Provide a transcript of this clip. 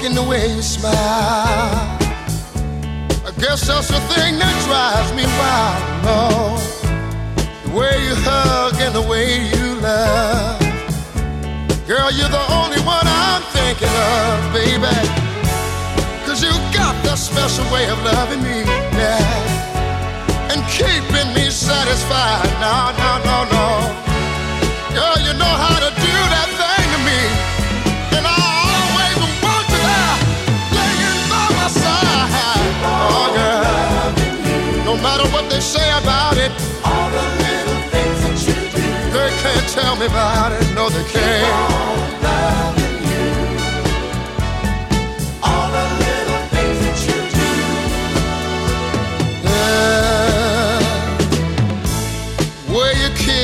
in the way you smile. I guess that's the thing that drives me wild. No, the way you hug and the way you love. Girl, you're the only one I'm thinking of, baby. 'Cause you got that special way of loving me, yeah, and keeping me satisfied. No, no, no, no. Girl, you know how to do that thing to me, and I always want you there, laying by my side. Oh, girl, no matter what they say about it, all the little things that you do, they can't tell me about it. No, they can't.